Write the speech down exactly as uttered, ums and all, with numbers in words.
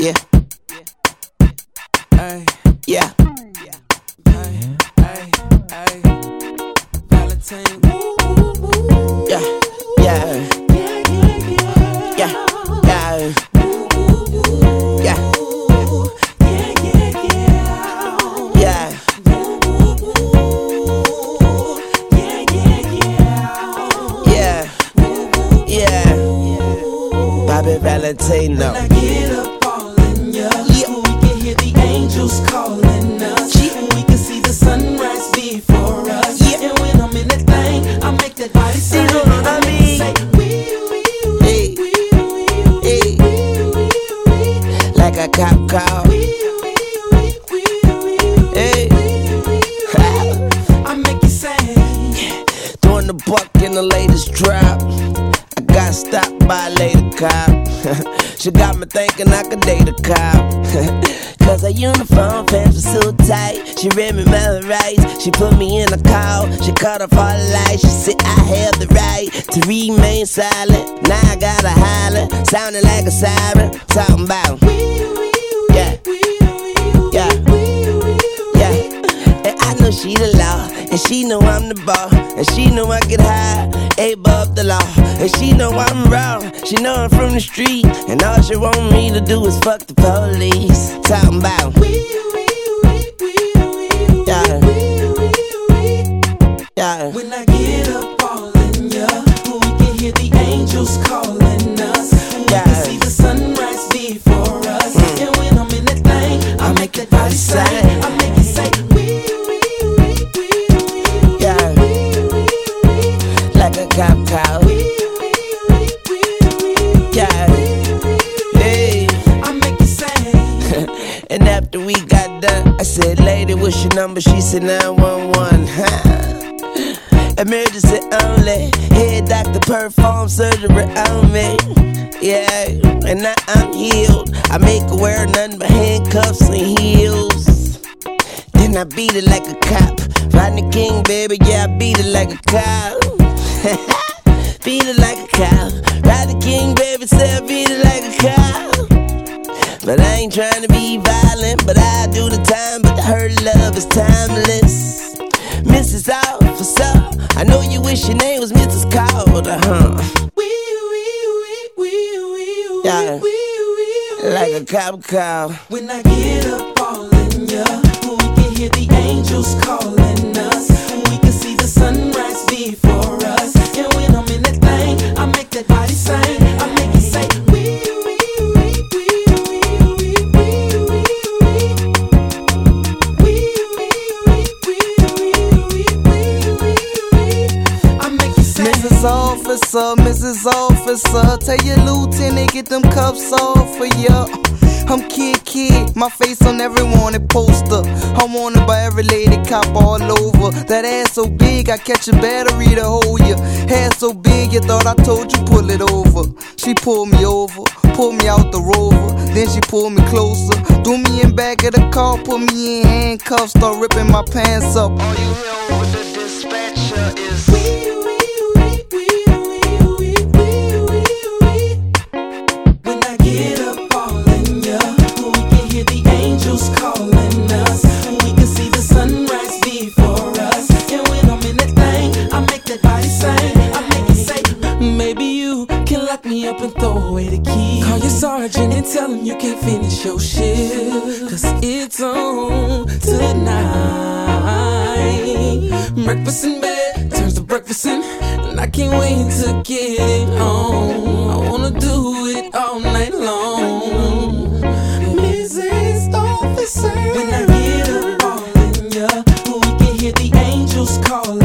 Yeah. Ay, Yeah. ay, ay, ay. Valentine. Yeah. Yeah. Yeah. Yeah. Yeah. Yeah. Yeah. Yeah. Bobby Valentino. When I get up all in ya, Yeah. we can hear the angels calling us. Yeah. We can see the sunrise before us. Yeah. And when I'm in that thing, I make that body say, You know what I mean? say, wee, wee, Hey. wee, wee, wee, Hey. wee, wee, wee, Like a cop call. wee, wee, wee, wee, wee, Hey. I make you say, Doing the buck in the latest drop. I got stopped by a lady cop. She got me thinking I could date a cop. Cause her uniform pants were so tight. She read me my rights. She put me in a call. She cut off all the lights. She said I have the right to remain silent. Now I gotta holler, sounding like a siren. Talking about yeah, yeah, yeah. And I know she the law, and she know I'm the ball, and she know I get high, above the law, and she know I'm raw. She know I'm from the street, and all she want me to do is fuck the police. Talking about yeah, yeah. when I get up all in ya, we can hear the angels calling us. We Yeah. can see the sunrise before us. And when I'm in that thing, I make that body say, I make it say, wee, wee, wee, wee, Yeah. Like a cop cow. Yeah. Hey. I make it say, And after we got done, I said, lady, what's your number? She said nine one one. Emergency only. Head doctor perform surgery on me. Yeah, and now I'm healed. I make her wear nothing but handcuffs and heels. Then I beat it like a cop. Rodney King, baby, yeah, I beat it like a cop. Beat it like a cow. Rodney King, baby, say I beat it like a cow. But I ain't trying to be violent, but I do the time. But her love is timeless. Missus Officer, I know you wish your name was Missus Calder, huh? Yeah, like a cop cow. when I get up all in ya, we can hear the angels calling us. We can see the sunrise before us. And when I'm in that thing, I make that body sing. I make it say, wee, wee, wee, wee, wee, wee, wee, wee, wee, wee, wee. I make it say, Missus Officer, Missus Officer, tell your lieutenant get them cuffs off for ya. I'm Kid Kid, my face on every wanted poster. I'm wanted by every lady cop all over. That ass so big, I catch a battery to hold ya. Hair so big, you thought I told you pull it over. She pulled me over, pulled me out the Rover. Then she pulled me closer, threw me in back of the car, put me in handcuffs, start ripping my pants up. All you hear over the dispatcher is when I get up all in ya, we can hear the angels calling us. We can see the sunrise before us. And when I'm in that thing, I make that body sing. I make it say, maybe you can lock me up and throw away the key. Call your sergeant and tell him you can't finish your shift, cause it's on tonight. Breakfast in bed turns to breakfast in, and I can't wait to get it on. I wanna do it all night long. Missus Officer, when I get up all in ya, we can hear the angels calling.